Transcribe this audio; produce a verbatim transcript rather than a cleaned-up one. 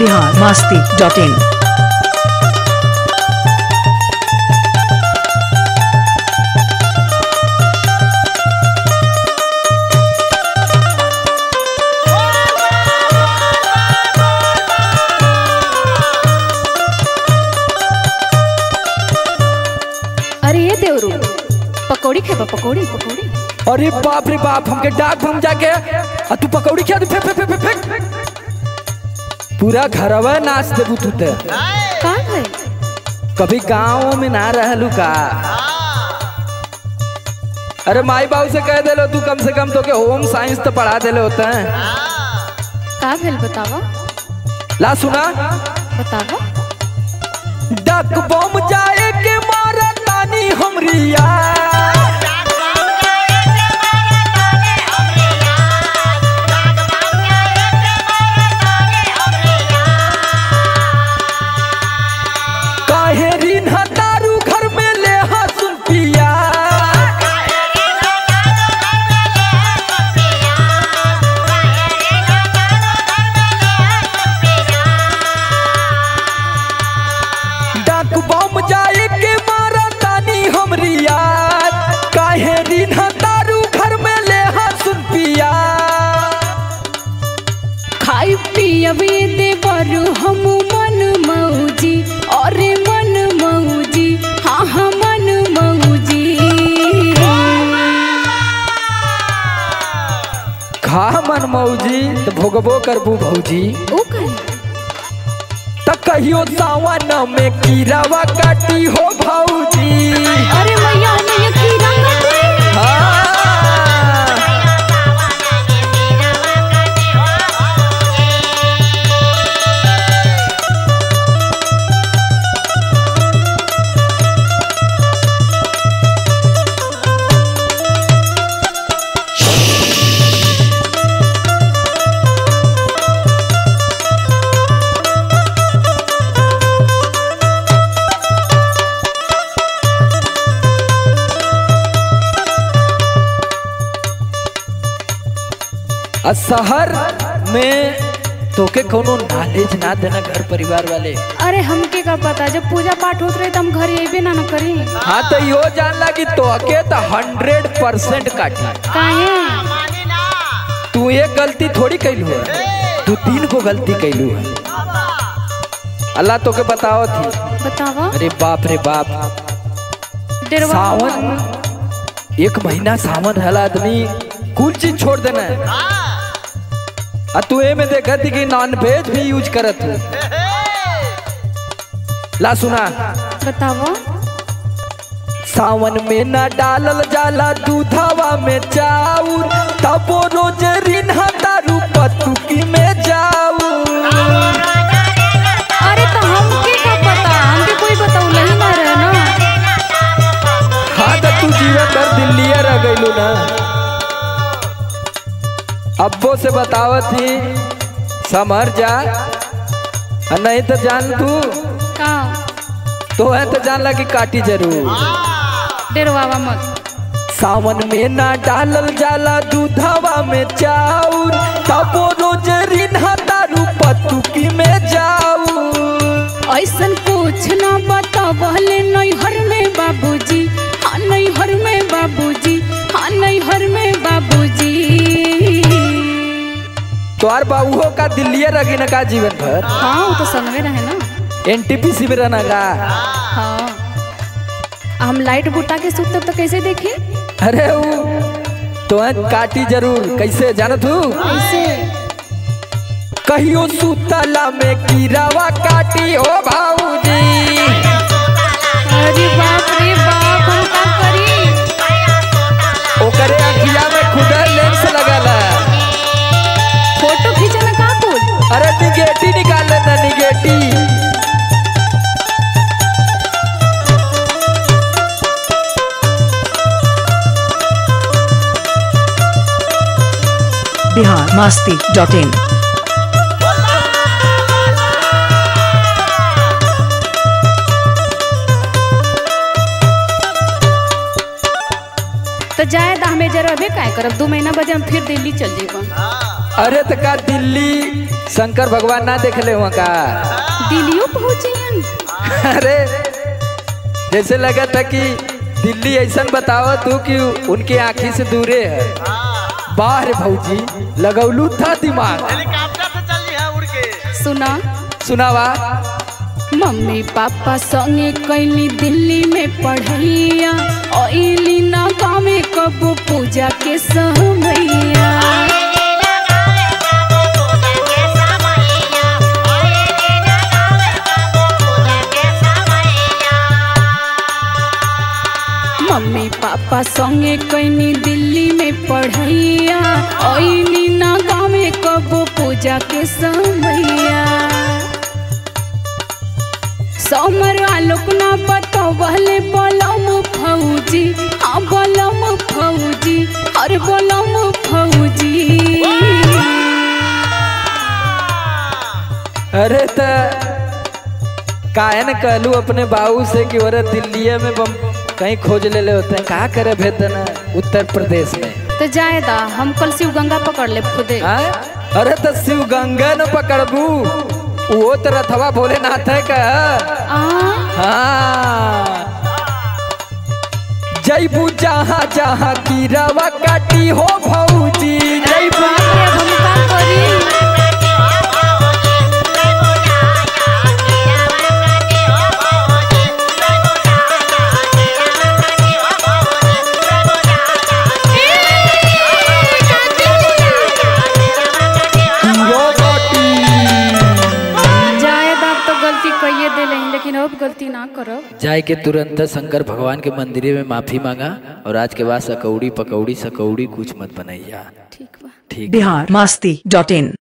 Bihar Masti dot इन। अरे ये देवरू पकौड़ी खेबा पकौड़ी पकौड़ी। अरे बाप रे बाप, हमके डाक भम जाके आ तू पकौड़ी खिया दे, फेंक फेंक फेंक फेंक फेंक। पूरा घरवा नाच देबू तू ते। का है? कभी गाँव में ना रहलू का? अरे माई बाबू से कह देलो तू कम से कम तो के होम साइंस तो पढ़ा देले होता है। का भेल बतावा ला सुना, बतावा। डाक बम जाए के मारा तानी हमरी यार। काहे रिन्हा दारू घर में ले हसुन पिया। डाक बम जाए के मारा तानी हमरी यार। काहे रिन्हा दारू घर में ले हसुन पिया। खाई पियबे दे बरु हम मन मौजी और मन मौजी हाँ हाँ मन मौजी। खा मन मौजी तो भोगबो करबू भौजी। ओ कहे त कहियो सावन में कीरावा काटी हो भौजी। अरे मैया मैया कीड़ा काटे। हाँ। आ शहर में तोके कोनो नॉलेज ना देना घर परिवार वाले। अरे हमके का पता, जब पूजा पाठ होत रहे तो हम घर अबे ना न करी। हाँ तो यो जान ला कि तोके तो हंड्रेड परसेंट काटी। काहे? तू एक गलती थोड़ी कैलू है, तू तीन को गलती कैलू है। अल्लाह तोके बताओ थी। बतावा। अरे बाप रे बाप, डेरवा सावन एक महीना सावन रहला आदमी कुल चीज छोड़ देना है। आ तू ए में देखा थी कि नॉन वेज भी यूज करत हो। ला सुना, बतावा। सावन में ना डालल जाला दूधवा में चाउर, तबो रोज रिन्हा दारू पतुकी में जाऊर। अरे तो हमके का पता, हमके कोई बताऊला ही ना रहे ना। हाँ तो तू जीवन भर दिल्ली रह गईलू ना। अब्बो से बतावत ही समझ जा, नहीं तो जान तू का तो है तो जान ला कि काटी जरूर। डेरवावा मत। सावन में ना डालल जाला दूधवा में चाउर, तबो रोज रिन्हा दारू पतुकी में जाऊर। ऐसन कुछ ना बतावले नैहर में बाबूजी, हाँ नैहर में बाबूजी, हाँ नैहर में बाबूजी। तोहार बाबू का दिल्ली रखी न का जीवन भर। हाँ वो तो संग में रहे ना। एनटीपीसी में रहना का। हाँ हम लाइट बुता के सुतब तो कैसे देखी? अरे वो तो काटी जरूर। कैसे जाना तू? कैसे? कहियो सुतला में कीरावा काटी हो भाऊजी। अरे बाप रे बाप, हम का करी? ओकरे अखिया में खुदर लेंस लगाला। फोटो खींचना का कुल? अरे निगेटी निकाल लेना, निगेटी। बिहार मस्ती डॉट इन। तो जाए दा हमें जरा अबे काय करब, दो महीना बजे हम फिर दिल्ली चल जेबा। अरे तो का दिल्ली शंकर भगवान ना देख ले का दिल्लियों पहुँचे। अरे जैसे लगा था कि दिल्ली ऐसा बताओ तू कि उनके आँखी से दूरे है। बाहर भौजी लगौलू था दिमाग। हेलीकॉप्टर से चली है उड़ के। सुना सुनावा। मम्मी पापा संगे कैली दिल्ली में पढ़ैया, ओइली ना गाँव में कब पूजा के समैया। मम्मी पापा संगे कैनी दिल्ली में पढ़ैया, ओइली ना गाँव में कब पूजा के समैया। समर आलोक ना बतवले बलम फौजी, हाँ बलम फौजी, अरे बलम फौजी। अरे त काहे न कहलू अपने बाबू से कि और दिल्ली में बम कहीं खोज ले ले होते हैं। कहाँ करे भेदन उत्तर प्रदेश में तो जाएदा हम कल शिव गंगा पकड़ ले खुदे। हाँ? अरे तो शिव गंगा न पकड़बू, वो तो रथवा भोलेनाथ है का। हाँ जयबू जहाँ जहाँ की रवा काटी हो भौजी, जयबू लेकिन अब गलती ना करो। जाए के तुरंत शंकर भगवान के मंदिर में माफी मांगा और आज के बाद सकौड़ी पकौड़ी सकौड़ी कुछ मत बनैया। ठीक बा। ठीक। बिहार मस्ती डॉट इन।